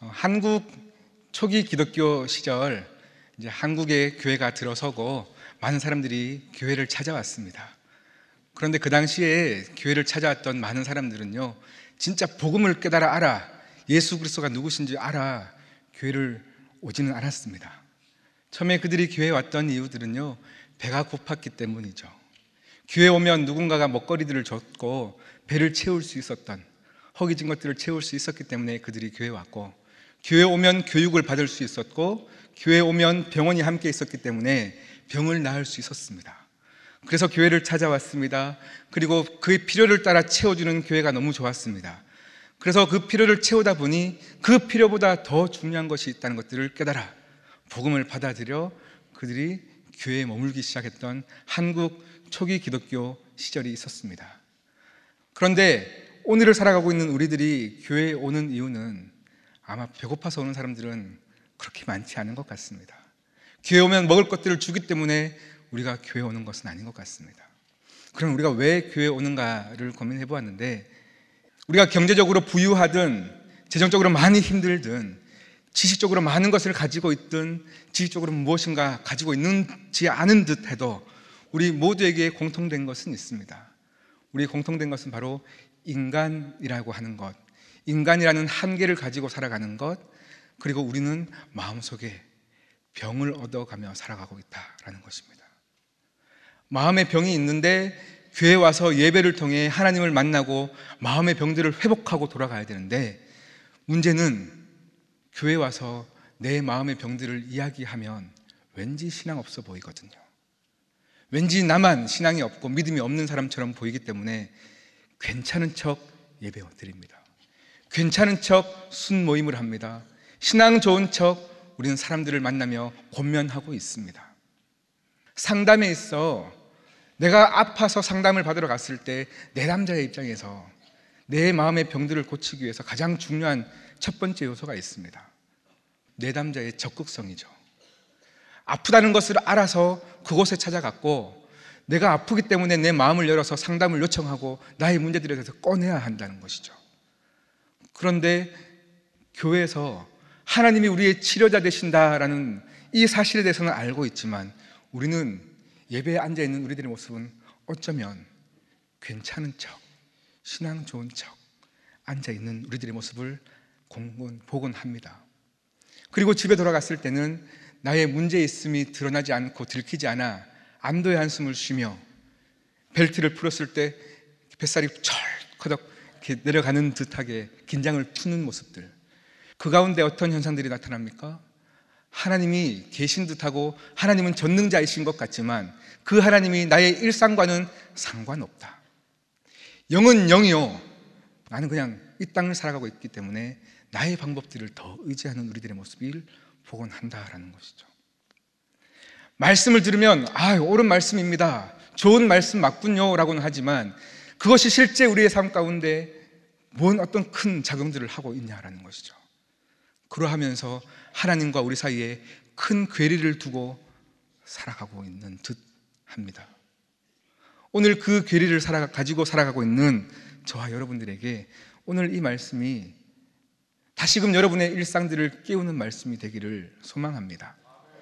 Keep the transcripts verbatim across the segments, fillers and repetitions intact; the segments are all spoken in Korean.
어, 한국 초기 기독교 시절 이제 한국에 교회가 들어서고 많은 사람들이 교회를 찾아왔습니다. 그런데 그 당시에 교회를 찾아왔던 많은 사람들은요, 진짜 복음을 깨달아 알아, 예수 그리스도가 누구신지 알아 교회를 오지는 않았습니다. 처음에 그들이 교회에 왔던 이유들은요, 배가 고팠기 때문이죠. 교회에 오면 누군가가 먹거리들을 줬고 배를 채울 수 있었던, 허기진 것들을 채울 수 있었기 때문에 그들이 교회에 왔고, 교회에 오면 교육을 받을 수 있었고, 교회에 오면 병원이 함께 있었기 때문에 병을 나을 수 있었습니다. 그래서 교회를 찾아왔습니다. 그리고 그의 필요를 따라 채워주는 교회가 너무 좋았습니다. 그래서 그 필요를 채우다 보니 그 필요보다 더 중요한 것이 있다는 것들을 깨달아 복음을 받아들여 그들이 교회에 머물기 시작했던 한국 초기 기독교 시절이 있었습니다. 그런데 오늘을 살아가고 있는 우리들이 교회에 오는 이유는 아마 배고파서 오는 사람들은 그렇게 많지 않은 것 같습니다. 교회에 오면 먹을 것들을 주기 때문에 우리가 교회에 오는 것은 아닌 것 같습니다. 그럼 우리가 왜 교회에 오는가를 고민해 보았는데, 우리가 경제적으로 부유하든 재정적으로 많이 힘들든 지식적으로 많은 것을 가지고 있든 지식적으로 무엇인가 가지고 있는지 않은 듯 해도 우리 모두에게 공통된 것은 있습니다. 우리 공통된 것은 바로 인간이라고 하는 것, 인간이라는 한계를 가지고 살아가는 것, 그리고 우리는 마음속에 병을 얻어가며 살아가고 있다라는 것입니다. 마음의 병이 있는데 교회에 와서 예배를 통해 하나님을 만나고 마음의 병들을 회복하고 돌아가야 되는데, 문제는 교회에 와서 내 마음의 병들을 이야기하면 왠지 신앙 없어 보이거든요. 왠지 나만 신앙이 없고 믿음이 없는 사람처럼 보이기 때문에 괜찮은 척 예배 드립니다. 괜찮은 척 순모임을 합니다. 신앙 좋은 척 우리는 사람들을 만나며 권면하고 있습니다. 상담에 있어 내가 아파서 상담을 받으러 갔을 때 내담자의 입장에서 내 마음의 병들을 고치기 위해서 가장 중요한 첫 번째 요소가 있습니다. 내담자의 적극성이죠. 아프다는 것을 알아서 그곳에 찾아갔고, 내가 아프기 때문에 내 마음을 열어서 상담을 요청하고 나의 문제들에 대해서 꺼내야 한다는 것이죠. 그런데 교회에서 하나님이 우리의 치료자 되신다라는 이 사실에 대해서는 알고 있지만, 우리는 예배에 앉아있는 우리들의 모습은 어쩌면 괜찮은 척, 신앙 좋은 척 앉아있는 우리들의 모습을 공군, 보곤 합니다. 그리고 집에 돌아갔을 때는 나의 문제 있음이 드러나지 않고 들키지 않아 안도의 한숨을 쉬며, 벨트를 풀었을 때 뱃살이 철커덕 이렇게 내려가는 듯하게 긴장을 푸는 모습들, 그 가운데 어떤 현상들이 나타납니까? 하나님이 계신 듯하고 하나님은 전능자이신 것 같지만 그 하나님이 나의 일상과는 상관없다. 영은 영이요, 나는 그냥 이 땅을 살아가고 있기 때문에 나의 방법들을 더 의지하는 우리들의 모습을 보곤 한다라는 것이죠. 말씀을 들으면 아, 옳은 말씀입니다, 좋은 말씀 맞군요 라고는 하지만 그것이 실제 우리의 삶 가운데 뭔 어떤 큰 작용들을 하고 있냐라는 것이죠. 그러하면서 하나님과 우리 사이에 큰 괴리를 두고 살아가고 있는 듯 합니다. 오늘 그 괴리를 살아, 가지고 살아가고 있는 저와 여러분들에게 오늘 이 말씀이 다시금 여러분의 일상들을 깨우는 말씀이 되기를 소망합니다.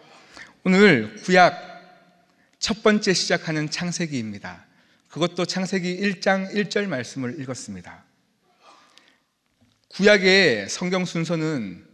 오늘 구약 첫 번째 시작하는 창세기입니다. 그것도 창세기 일 장 일 절 말씀을 읽었습니다. 구약의 성경 순서는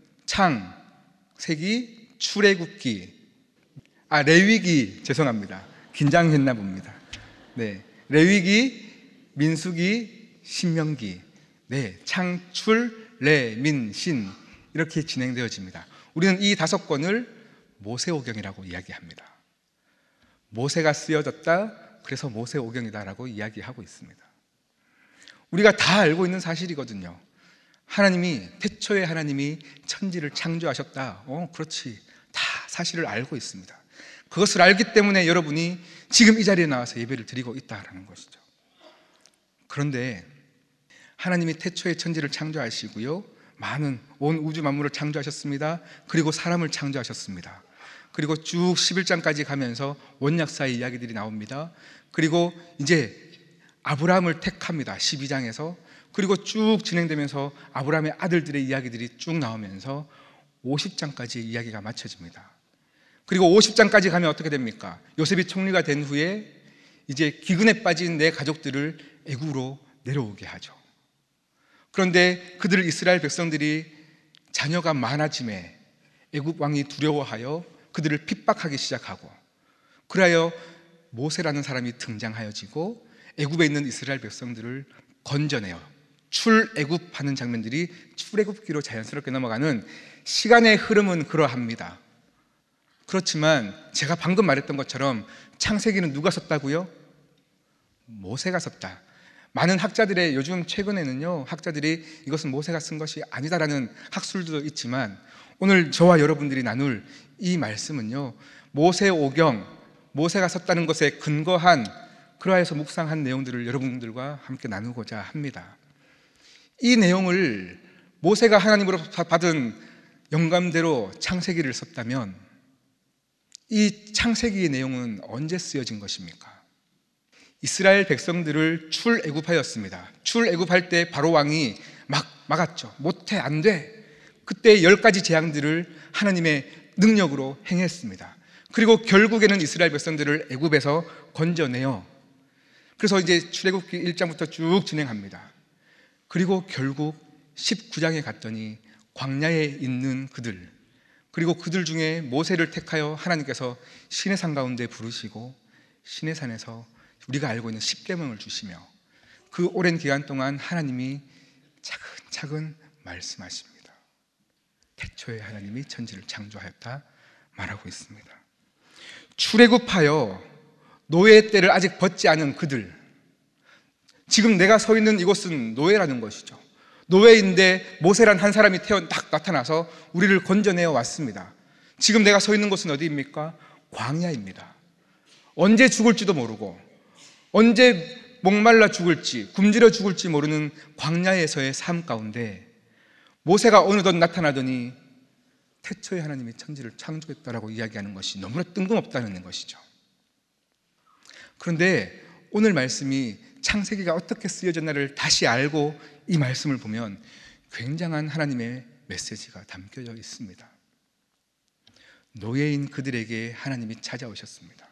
창세기, 출애굽기, 아 레위기, 죄송합니다. 긴장했나 봅니다. 네, 레위기, 민수기, 신명기, 네, 창출, 레, 민, 신 이렇게 진행되어집니다. 우리는 이 다섯 권을 모세오경이라고 이야기합니다. 모세가 쓰여졌다, 그래서 모세오경이다라고 이야기하고 있습니다. 우리가 다 알고 있는 사실이거든요. 하나님이, 태초에 하나님이 천지를 창조하셨다. 어, 그렇지. 다 사실을 알고 있습니다. 그것을 알기 때문에 여러분이 지금 이 자리에 나와서 예배를 드리고 있다라는 것이죠. 그런데 하나님이 태초에 천지를 창조하시고요, 많은 온 우주 만물을 창조하셨습니다. 그리고 사람을 창조하셨습니다. 그리고 쭉 십일 장까지 가면서 원약사의 이야기들이 나옵니다. 그리고 이제 아브라함을 택합니다. 십이 장에서 그리고 쭉 진행되면서 아브라함의 아들들의 이야기들이 쭉 나오면서 오십 장까지 이야기가 마쳐집니다. 그리고 오십 장까지 가면 어떻게 됩니까? 요셉이 총리가 된 후에 이제 기근에 빠진 내 가족들을 애굽으로 내려오게 하죠. 그런데 그들 이스라엘 백성들이 자녀가 많아짐에 애굽 왕이 두려워하여 그들을 핍박하기 시작하고, 그리하여 모세라는 사람이 등장하여지고 애굽에 있는 이스라엘 백성들을 건져내요. 출애굽하는 장면들이 출애굽기로 자연스럽게 넘어가는 시간의 흐름은 그러합니다. 그렇지만 제가 방금 말했던 것처럼 창세기는 누가 썼다고요? 모세가 썼다. 많은 학자들의, 요즘 최근에는요, 학자들이 이것은 모세가 쓴 것이 아니다라는 학술도 있지만, 오늘 저와 여러분들이 나눌 이 말씀은요, 모세오경, 모세가 썼다는 것에 근거한, 그러해서 묵상한 내용들을 여러분들과 함께 나누고자 합니다. 이 내용을 모세가 하나님으로 받은 영감대로 창세기를 썼다면 이 창세기의 내용은 언제 쓰여진 것입니까? 이스라엘 백성들을 출애굽하였습니다. 출애굽할 때 바로 왕이 막 막았죠. 못해, 안 돼. 그때 열 가지 재앙들을 하나님의 능력으로 행했습니다. 그리고 결국에는 이스라엘 백성들을 애굽에서 건져내요. 그래서 이제 출애굽기 일 장부터 쭉 진행합니다. 그리고 결국 십구 장에 갔더니 광야에 있는 그들, 그리고 그들 중에 모세를 택하여 하나님께서 시내산 가운데 부르시고 시내산에서 우리가 알고 있는 십계명을 주시며 그 오랜 기간 동안 하나님이 차근차근 말씀하십니다. 태초에 하나님이 천지를 창조하였다 말하고 있습니다. 출애굽하여 노예의 때를 아직 벗지 않은 그들, 지금 내가 서 있는 이곳은 노예라는 것이죠. 노예인데 모세란 한 사람이 태어 딱 나타나서 우리를 건져내어 왔습니다. 지금 내가 서 있는 곳은 어디입니까? 광야입니다. 언제 죽을지도 모르고, 언제 목말라 죽을지, 굶주려 죽을지 모르는 광야에서의 삶 가운데 모세가 어느덧 나타나더니 태초에 하나님이 천지를 창조했다라고 이야기하는 것이 너무나 뜬금없다는 것이죠. 그런데 오늘 말씀이 창세기가 어떻게 쓰여졌나를 다시 알고 이 말씀을 보면 굉장한 하나님의 메시지가 담겨져 있습니다. 노예인 그들에게 하나님이 찾아오셨습니다.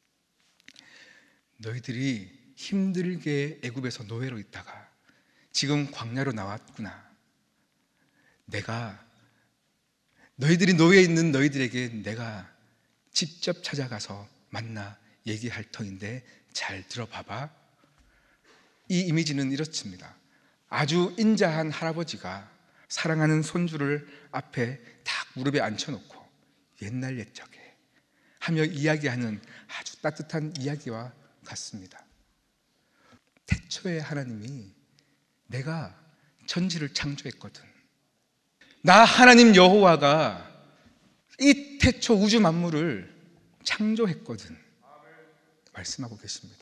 너희들이 힘들게 애굽에서 노예로 있다가 지금 광야로 나왔구나. 내가 너희들이 노예에 있는 너희들에게 내가 직접 찾아가서 만나 얘기할 터인데 잘 들어봐봐. 이 이미지는 이렇습니다. 아주 인자한 할아버지가 사랑하는 손주를 앞에 딱 무릎에 앉혀놓고 옛날 옛적에 하며 이야기하는 아주 따뜻한 이야기와 같습니다. 태초에 하나님이 내가 천지를 창조했거든. 나 하나님 여호와가 이 태초 우주 만물을 창조했거든 말씀하고 계십니다.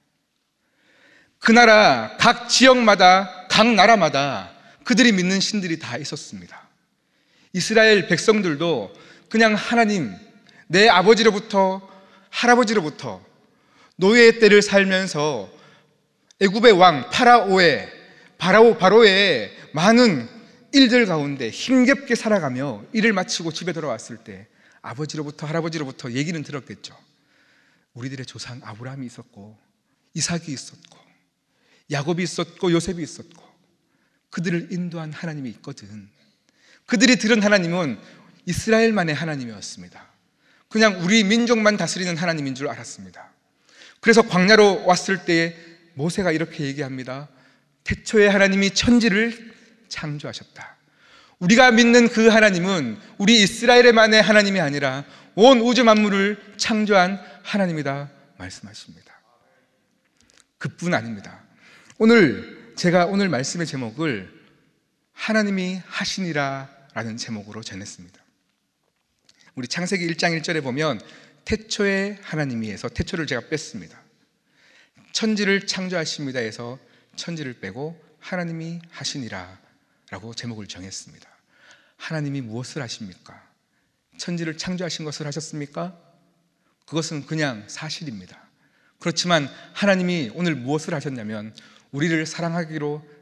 그 나라 각 지역마다, 각 나라마다 그들이 믿는 신들이 다 있었습니다. 이스라엘 백성들도 그냥 하나님, 내 아버지로부터 할아버지로부터 노예의 때를 살면서 애굽의 왕 파라오의 바라오 바로의 많은 일들 가운데 힘겹게 살아가며 일을 마치고 집에 돌아왔을 때 아버지로부터 할아버지로부터 얘기는 들었겠죠. 우리들의 조상 아브라함이 있었고 이삭이 있었고 야곱이 있었고 요셉이 있었고 그들을 인도한 하나님이 있거든. 그들이 들은 하나님은 이스라엘만의 하나님이었습니다. 그냥 우리 민족만 다스리는 하나님인 줄 알았습니다. 그래서 광야로 왔을 때 모세가 이렇게 얘기합니다. 태초에 하나님이 천지를 창조하셨다. 우리가 믿는 그 하나님은 우리 이스라엘만의 하나님이 아니라 온 우주 만물을 창조한 하나님이다 말씀하십니다. 그뿐 아닙니다. 오늘 제가 오늘 말씀의 제목을 하나님이 하시니라 라는 제목으로 전했습니다. 우리 창세기 일 장 일 절에 보면 태초에 하나님이에서 태초를 제가 뺐습니다. 천지를 창조하십니다 해서 천지를 빼고 하나님이 하시니라 라고 제목을 정했습니다. 하나님이 무엇을 하십니까? 천지를 창조하신 것을 하셨습니까? 그것은 그냥 사실입니다. 그렇지만 하나님이 오늘 무엇을 하셨냐면 우리를 사랑하기로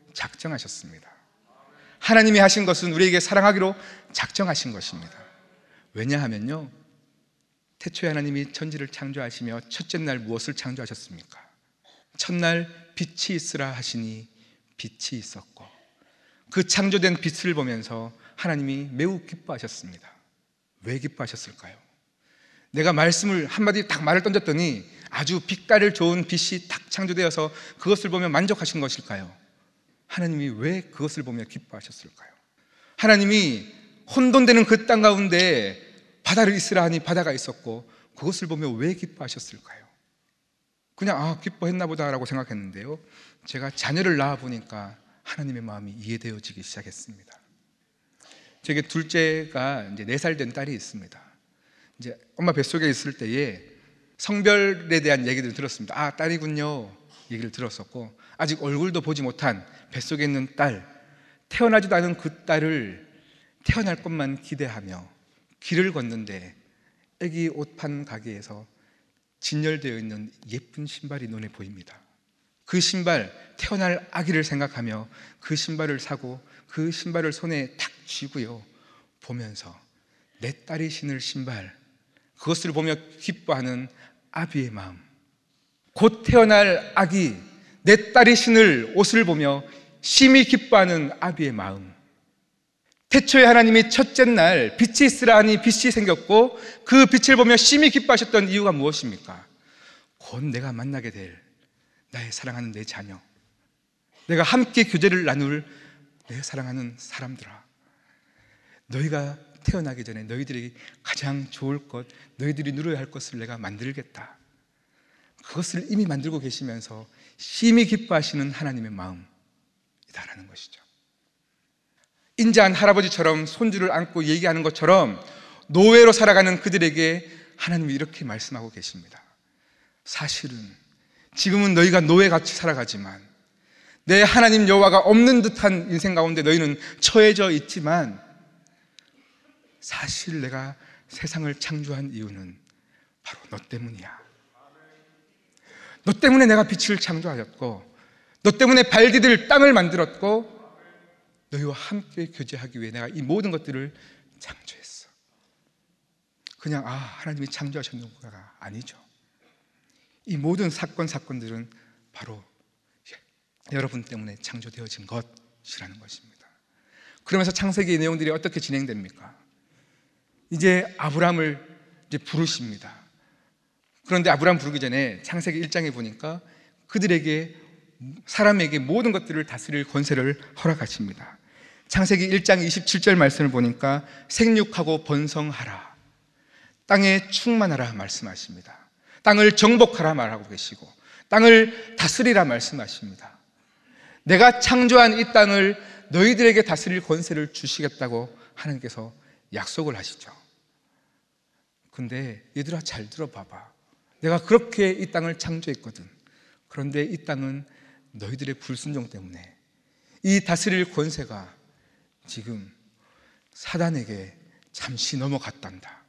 작정하셨습니다. 하나님이 하신 것은 우리에게 사랑하기로 작정하신 것입니다. 왜냐하면요, 태초에 하나님이 천지를 창조하시며 첫째 날 무엇을 창조하셨습니까? 첫날 빛이 있으라 하시니 빛이 있었고, 그 창조된 빛을 보면서 하나님이 매우 기뻐하셨습니다. 왜 기뻐하셨을까요? 내가 말씀을 한마디 딱 말을 던졌더니 아주 빛깔을 좋은 빛이 딱 창조되어서 그것을 보며 만족하신 것일까요? 하나님이 왜 그것을 보며 기뻐하셨을까요? 하나님이 혼돈되는 그 땅 가운데 바다를 있으라 하니 바다가 있었고, 그것을 보며 왜 기뻐하셨을까요? 그냥 아 기뻐했나 보다라고 생각했는데요, 제가 자녀를 낳아 보니까 하나님의 마음이 이해되어지기 시작했습니다. 제게 둘째가 이제 네 살 된 딸이 있습니다. 이제 엄마 뱃속에 있을 때에 성별에 대한 얘기들을 들었습니다. 아, 딸이군요 얘기를 들었었고, 아직 얼굴도 보지 못한 뱃속에 있는 딸, 태어나지도 않은 그 딸을 태어날 것만 기대하며 길을 걷는데 애기 옷판 가게에서 진열되어 있는 예쁜 신발이 눈에 보입니다. 그 신발, 태어날 아기를 생각하며 그 신발을 사고 그 신발을 손에 탁 쥐고요, 보면서 내 딸이 신을 신발, 그것을 보며 기뻐하는 아비의 마음, 곧 태어날 아기, 내 딸이 신을 옷을 보며 심히 기뻐하는 아비의 마음. 태초에 하나님이 첫째 날 빛이 있으라 하니 빛이 생겼고, 그 빛을 보며 심히 기뻐하셨던 이유가 무엇입니까? 곧 내가 만나게 될 나의 사랑하는 내 자녀, 내가 함께 교제를 나눌 내 사랑하는 사람들아, 너희가 태어나기 전에 너희들이 가장 좋을 것, 너희들이 누려야 할 것을 내가 만들겠다. 그것을 이미 만들고 계시면서 심히 기뻐하시는 하나님의 마음이다라는 것이죠. 인자한 할아버지처럼 손주를 안고 얘기하는 것처럼 노예로 살아가는 그들에게 하나님이 이렇게 말씀하고 계십니다. 사실은 지금은 너희가 노예같이 살아가지만 내 하나님 여호와가 없는 듯한 인생 가운데 너희는 처해져 있지만, 사실 내가 세상을 창조한 이유는 바로 너 때문이야. 너 때문에 내가 빛을 창조하였고, 너 때문에 발 디딜 땅을 만들었고, 너희와 함께 교제하기 위해 내가 이 모든 것들을 창조했어. 그냥 아 하나님이 창조하셨는구나 아니죠. 이 모든 사건 사건들은 바로 여러분 때문에 창조되어진 것이라는 것입니다. 그러면서 창세기의 내용들이 어떻게 진행됩니까? 이제 아브라함을 이제 부르십니다. 그런데 아브라함 부르기 전에 창세기 일 장에 보니까 그들에게, 사람에게 모든 것들을 다스릴 권세를 허락하십니다. 창세기 일 장 이십칠 절 말씀을 보니까 생육하고 번성하라, 땅에 충만하라 말씀하십니다. 땅을 정복하라 말하고 계시고, 땅을 다스리라 말씀하십니다. 내가 창조한 이 땅을 너희들에게 다스릴 권세를 주시겠다고 하나님께서 약속을 하시죠. 근데 얘들아 잘 들어봐봐, 내가 그렇게 이 땅을 창조했거든. 그런데 이 땅은 너희들의 불순종 때문에 이 다스릴 권세가 지금 사단에게 잠시 넘어갔단다.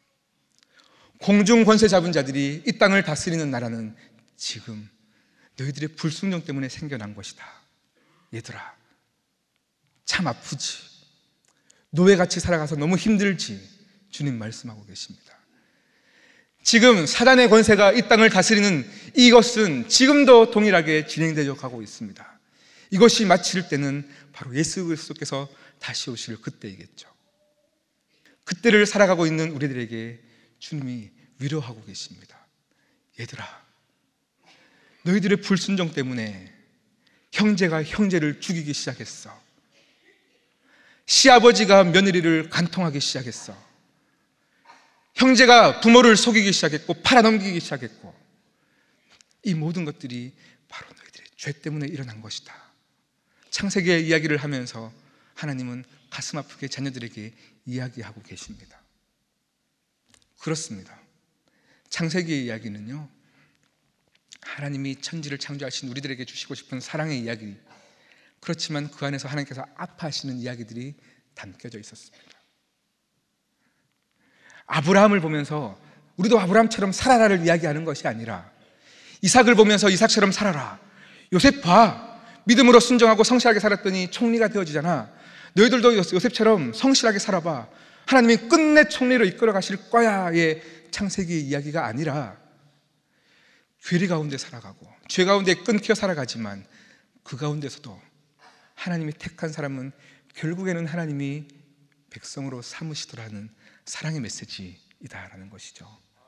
공중 권세 잡은 자들이 이 땅을 다스리는 나라는 지금 너희들의 불순종 때문에 생겨난 것이다. 얘들아 참 아프지, 노예같이 살아가서 너무 힘들지, 주님 말씀하고 계십니다. 지금 사단의 권세가 이 땅을 다스리는 이것은 지금도 동일하게 진행되어 가고 있습니다. 이것이 마칠 때는 바로 예수 그리스도께서 다시 오실 그때이겠죠. 그때를 살아가고 있는 우리들에게 주님이 위로하고 계십니다. 얘들아, 너희들의 불순종 때문에 형제가 형제를 죽이기 시작했어. 시아버지가 며느리를 간통하기 시작했어. 형제가 부모를 속이기 시작했고 팔아넘기기 시작했고, 이 모든 것들이 바로 너희들의 죄 때문에 일어난 것이다. 창세기의 이야기를 하면서 하나님은 가슴 아프게 자녀들에게 이야기하고 계십니다. 그렇습니다. 창세기의 이야기는요, 하나님이 천지를 창조하신 우리들에게 주시고 싶은 사랑의 이야기, 그렇지만 그 안에서 하나님께서 아파하시는 이야기들이 담겨져 있었습니다. 아브라함을 보면서 우리도 아브라함처럼 살아라를 이야기하는 것이 아니라, 이삭을 보면서 이삭처럼 살아라, 요셉 봐, 믿음으로 순종하고 성실하게 살았더니 총리가 되어지잖아. 너희들도 요셉처럼 성실하게 살아봐. 하나님이 끝내 총리로 이끌어 가실 거야의 창세기 이야기가 아니라 괴리 가운데 살아가고 죄 가운데 끊겨 살아가지만 그 가운데서도 하나님이 택한 사람은 결국에는 하나님이 백성으로 삼으시더라는 사랑의 메시지이다라는 것이죠.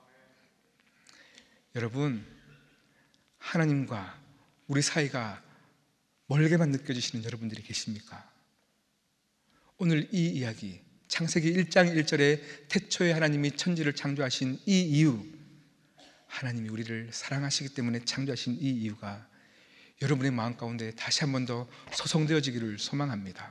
여러분, 하나님과 우리 사이가 멀게만 느껴지시는 여러분들이 계십니까? 오늘 이 이야기, 창세기 일 장 일 절에 태초에 하나님이 천지를 창조하신 이 이유, 하나님이 우리를 사랑하시기 때문에 창조하신 이 이유가 여러분의 마음 가운데 다시 한 번 더 소성되어지기를 소망합니다.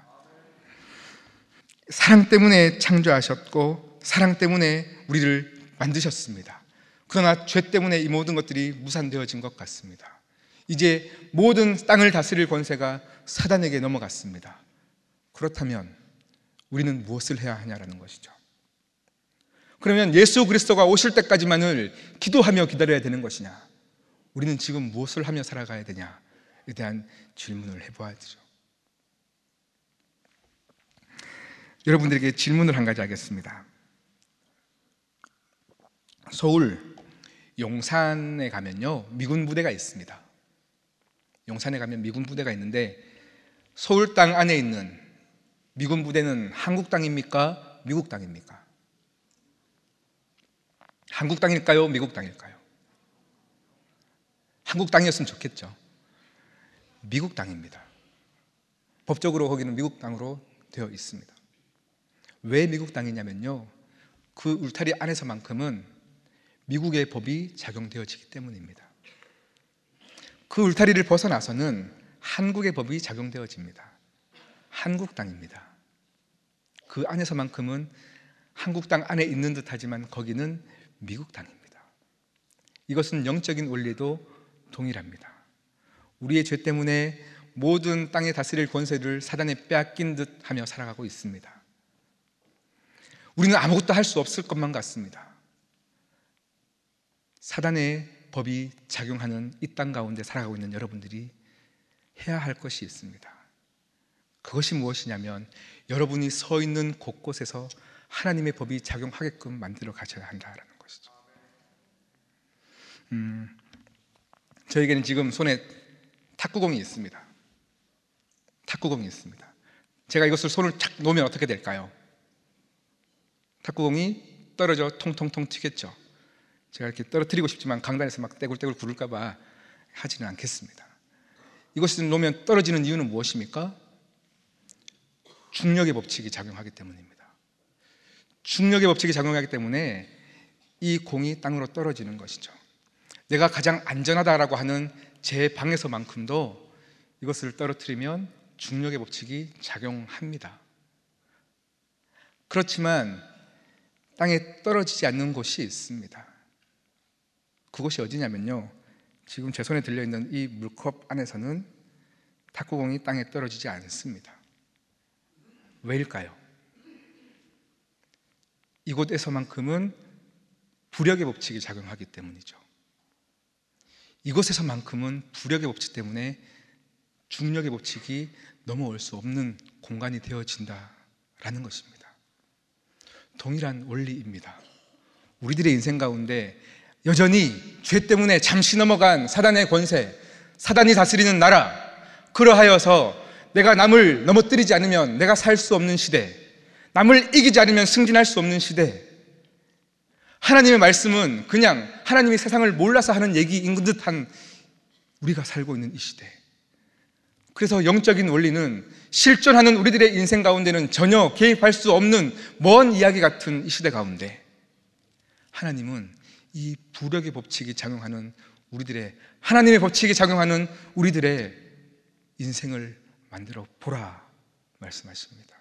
사랑 때문에 창조하셨고 사랑 때문에 우리를 만드셨습니다. 그러나 죄 때문에 이 모든 것들이 무산되어진 것 같습니다. 이제 모든 땅을 다스릴 권세가 사단에게 넘어갔습니다. 그렇다면 우리는 무엇을 해야 하냐라는 것이죠. 그러면 예수 그리스도가 오실 때까지만을 기도하며 기다려야 되는 것이냐, 우리는 지금 무엇을 하며 살아가야 되냐에 대한 질문을 해보아야죠. 여러분들에게 질문을 한 가지 하겠습니다. 서울 용산에 가면요, 미군 부대가 있습니다. 용산에 가면 미군 부대가 있는데 서울 땅 안에 있는 미군 부대는 한국 땅입니까? 미국 땅입니까? 한국 땅일까요? 미국 땅일까요? 한국 땅이었으면 좋겠죠. 미국 땅입니다. 법적으로 거기는 미국 땅으로 되어 있습니다. 왜 미국 땅이냐면요, 그 울타리 안에서만큼은 미국의 법이 작용되어지기 때문입니다. 그 울타리를 벗어나서는 한국의 법이 작용되어집니다. 한국 땅입니다. 그 안에서만큼은 한국 땅 안에 있는 듯하지만 거기는 미국 땅입니다. 이것은 영적인 원리도 동일합니다. 우리의 죄 때문에 모든 땅에 다스릴 권세를 사단에 빼앗긴 듯 하며 살아가고 있습니다. 우리는 아무것도 할 수 없을 것만 같습니다. 사단의 법이 작용하는 이 땅 가운데 살아가고 있는 여러분들이 해야 할 것이 있습니다. 그것이 무엇이냐면 여러분이 서 있는 곳곳에서 하나님의 법이 작용하게끔 만들어 가셔야 한다는 것이죠. 음, 저에게는 지금 손에 탁구공이 있습니다. 탁구공이 있습니다. 제가 이것을 손을 착 놓으면 어떻게 될까요? 탁구공이 떨어져 통통통 튀겠죠. 제가 이렇게 떨어뜨리고 싶지만 강단에서 막 떼굴떼굴 구를까 봐 하지는 않겠습니다. 이것을 놓으면 떨어지는 이유는 무엇입니까? 중력의 법칙이 작용하기 때문입니다. 중력의 법칙이 작용하기 때문에 이 공이 땅으로 떨어지는 것이죠. 내가 가장 안전하다라고 하는 제 방에서만큼도 이것을 떨어뜨리면 중력의 법칙이 작용합니다. 그렇지만 땅에 떨어지지 않는 곳이 있습니다. 그곳이 어디냐면요, 지금 제 손에 들려있는 이 물컵 안에서는 탁구공이 땅에 떨어지지 않습니다. 왜일까요? 이곳에서만큼은 부력의 법칙이 작용하기 때문이죠. 이곳에서만큼은 부력의 법칙 때문에 중력의 법칙이 넘어올 수 없는 공간이 되어진다라는 것입니다. 동일한 원리입니다. 우리들의 인생 가운데 여전히 죄 때문에 잠시 넘어간 사단의 권세, 사단이 다스리는 나라, 그러하여서 내가 남을 넘어뜨리지 않으면 내가 살 수 없는 시대, 남을 이기지 않으면 승진할 수 없는 시대, 하나님의 말씀은 그냥 하나님이 세상을 몰라서 하는 얘기인 듯한 우리가 살고 있는 이 시대. 그래서 영적인 원리는 실존하는 우리들의 인생 가운데는 전혀 개입할 수 없는 먼 이야기 같은 이 시대 가운데 하나님은 이 부력의 법칙이 작용하는 우리들의, 하나님의 법칙이 작용하는 우리들의 인생을 만들어 보라 말씀하십니다.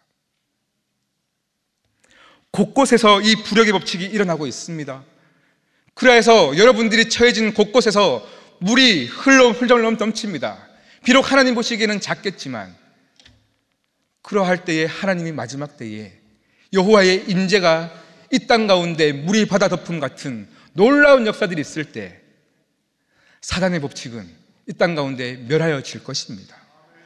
곳곳에서 이 부력의 법칙이 일어나고 있습니다. 그래서 여러분들이 처해진 곳곳에서 물이 흘러 흘러 넘칩니다. 비록 하나님 보시기에는 작겠지만 그러할 때에 하나님이 마지막 때에 여호와의 인재가 이 땅 가운데 물이 바다 덮음 같은 놀라운 역사들이 있을 때 사단의 법칙은 이 땅 가운데 멸하여질 것입니다.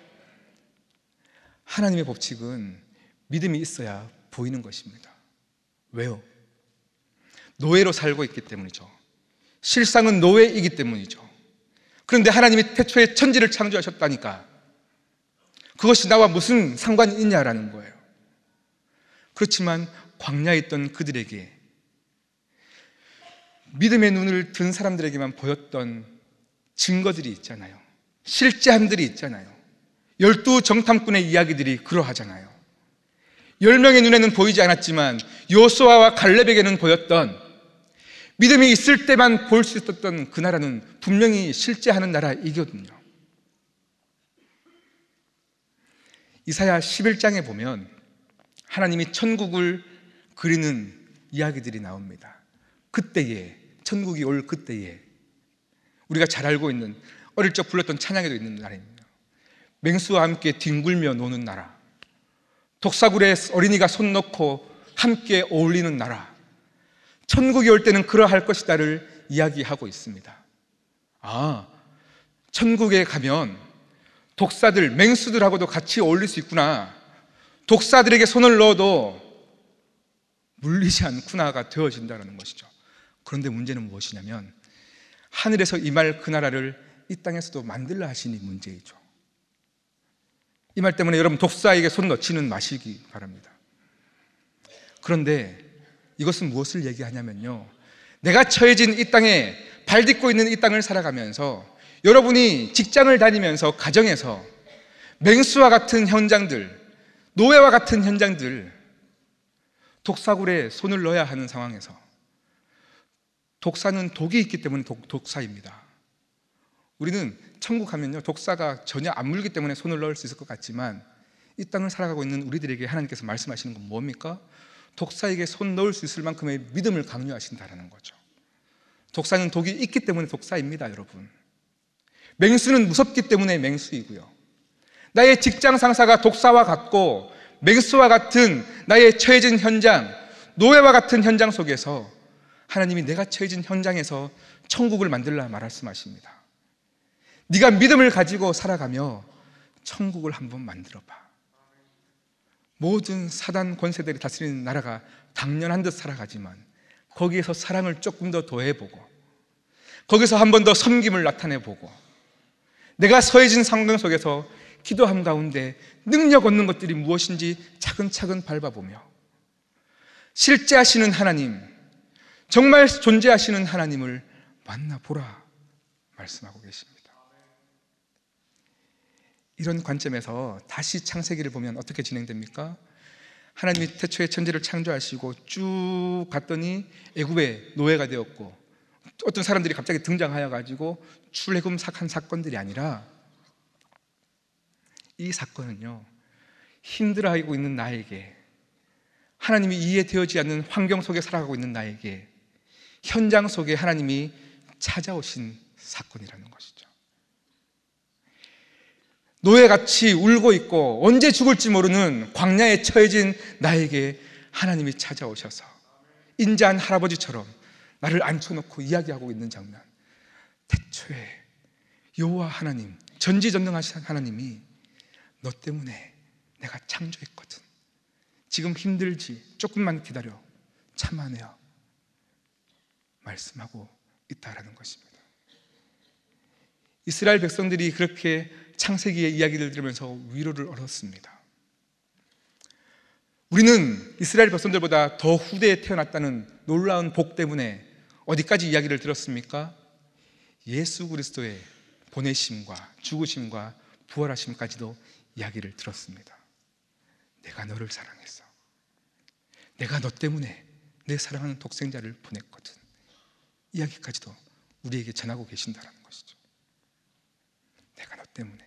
하나님의 법칙은 믿음이 있어야 보이는 것입니다. 왜요? 노예로 살고 있기 때문이죠. 실상은 노예이기 때문이죠. 그런데 하나님이 태초에 천지를 창조하셨다니까 그것이 나와 무슨 상관이 있냐라는 거예요. 그렇지만 광야에 있던 그들에게, 믿음의 눈을 든 사람들에게만 보였던 증거들이 있잖아요. 실제함들이 있잖아요. 열두 정탐꾼의 이야기들이 그러하잖아요. 열 명의 눈에는 보이지 않았지만 요수아와 갈렙에게는 보였던, 믿음이 있을 때만 볼 수 있었던 그 나라는 분명히 실제하는 나라이거든요. 이사야 십일 장에 보면 하나님이 천국을 그리는 이야기들이 나옵니다. 그때에, 천국이 올 그때에 우리가 잘 알고 있는, 어릴 적 불렀던 찬양에도 있는 나라입니다. 맹수와 함께 뒹굴며 노는 나라, 독사굴에 어린이가 손 놓고 함께 어울리는 나라, 천국이 올 때는 그러할 것이다를 이야기하고 있습니다. 아, 천국에 가면 독사들, 맹수들하고도 같이 어울릴 수 있구나, 독사들에게 손을 넣어도 물리지 않구나가 되어진다는 것이죠. 그런데 문제는 무엇이냐면 하늘에서 임할 그 나라를 이 땅에서도 만들라 하시니 문제이죠. 이 말 때문에 여러분 독사에게 손 넣지는 마시기 바랍니다. 그런데 이것은 무엇을 얘기하냐면요, 내가 처해진 이 땅에, 발 딛고 있는 이 땅을 살아가면서 여러분이 직장을 다니면서 가정에서 맹수와 같은 현장들, 노예와 같은 현장들, 독사굴에 손을 넣어야 하는 상황에서, 독사는 독이 있기 때문에 독, 독사입니다. 우리는 천국 가면요 독사가 전혀 안 물기 때문에 손을 넣을 수 있을 것 같지만 이 땅을 살아가고 있는 우리들에게 하나님께서 말씀하시는 건 뭡니까? 독사에게 손 넣을 수 있을 만큼의 믿음을 강요하신다는 거죠. 독사는 독이 있기 때문에 독사입니다, 여러분. 맹수는 무섭기 때문에 맹수이고요, 나의 직장 상사가 독사와 같고 맹수와 같은 나의 처해진 현장, 노예와 같은 현장 속에서 하나님이 내가 처해진 현장에서 천국을 만들라 말씀하십니다. 네가 믿음을 가지고 살아가며 천국을 한번 만들어봐. 모든 사단 권세들이 다스리는 나라가 당연한 듯 살아가지만 거기에서 사랑을 조금 더 더해보고, 거기서 한 번 더 섬김을 나타내보고, 내가 서해진 상황 속에서 기도함 가운데 능력 얻는 것들이 무엇인지 차근차근 밟아보며 실제하시는 하나님, 정말 존재하시는 하나님을 만나보라 말씀하고 계십니다. 이런 관점에서 다시 창세기를 보면 어떻게 진행됩니까? 하나님이 태초에 천지를 창조하시고 쭉 갔더니 애굽의 노예가 되었고, 어떤 사람들이 갑자기 등장하여 가지고 출애굽한 사건들이 아니라, 이 사건은요 힘들어하고 있는 나에게, 하나님이 이해되어지지 않는 환경 속에 살아가고 있는 나에게 현장 속에 하나님이 찾아오신 사건이라는 것이죠. 노예같이 울고 있고 언제 죽을지 모르는 광야에 처해진 나에게 하나님이 찾아오셔서 인자한 할아버지처럼 나를 앉혀놓고 이야기하고 있는 장면. 태초에 여호와 하나님, 전지전능하신 하나님이 너 때문에 내가 창조했거든, 지금 힘들지, 조금만 기다려, 참아내요 말씀하고 있다라는 것입니다. 이스라엘 백성들이 그렇게 창세기의 이야기를 들으면서 위로를 얻었습니다. 우리는 이스라엘 백성들보다 더 후대에 태어났다는 놀라운 복 때문에 어디까지 이야기를 들었습니까? 예수 그리스도의 보내심과 죽으심과 부활하심까지도 이야기를 들었습니다. 내가 너를 사랑했어, 내가 너 때문에 내 사랑하는 독생자를 보냈거든, 이야기까지도 우리에게 전하고 계신다는 것이죠. 내가 너 때문에.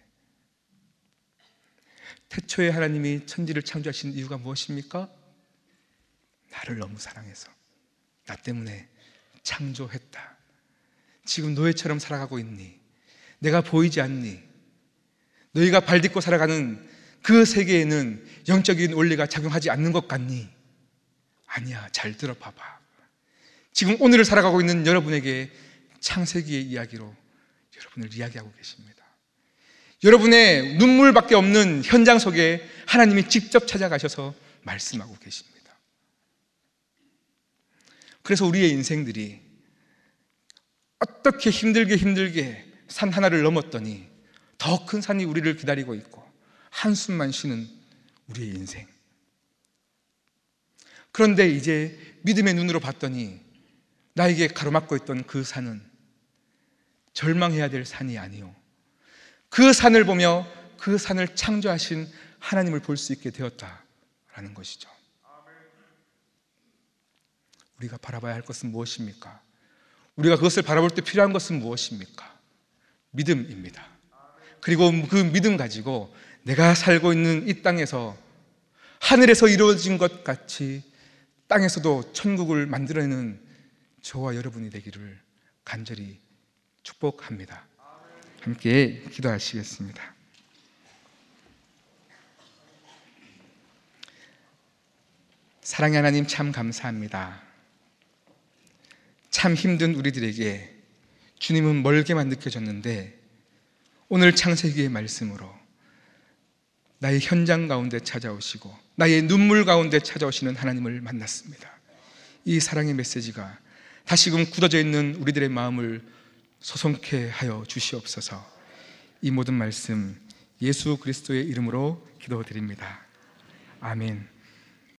태초에 하나님이 천지를 창조하신 이유가 무엇입니까? 나를 너무 사랑해서 나 때문에 창조했다. 지금 노예처럼 살아가고 있니? 내가 보이지 않니? 너희가 발 딛고 살아가는 그 세계에는 영적인 원리가 작용하지 않는 것 같니? 아니야, 잘 들어봐봐. 지금 오늘을 살아가고 있는 여러분에게 창세기의 이야기로 여러분을 이야기하고 계십니다. 여러분의 눈물밖에 없는 현장 속에 하나님이 직접 찾아가셔서 말씀하고 계십니다. 그래서 우리의 인생들이 어떻게 힘들게 힘들게 산 하나를 넘었더니 더 큰 산이 우리를 기다리고 있고 한숨만 쉬는 우리의 인생. 그런데 이제 믿음의 눈으로 봤더니 나에게 가로막고 있던 그 산은 절망해야 될 산이 아니요, 그 산을 보며 그 산을 창조하신 하나님을 볼 수 있게 되었다라는 것이죠. 우리가 바라봐야 할 것은 무엇입니까? 우리가 그것을 바라볼 때 필요한 것은 무엇입니까? 믿음입니다. 그리고 그 믿음 가지고 내가 살고 있는 이 땅에서 하늘에서 이루어진 것 같이 땅에서도 천국을 만들어내는 저와 여러분이 되기를 간절히 축복합니다. 함께 기도하시겠습니다. 사랑의 하나님, 참 감사합니다. 참 힘든 우리들에게 주님은 멀게만 느껴졌는데 오늘 창세기의 말씀으로 나의 현장 가운데 찾아오시고 나의 눈물 가운데 찾아오시는 하나님을 만났습니다. 이 사랑의 메시지가 다시금 굳어져 있는 우리들의 마음을 소송케 하여 주시옵소서. 이 모든 말씀 예수 그리스도의 이름으로 기도드립니다. 아멘.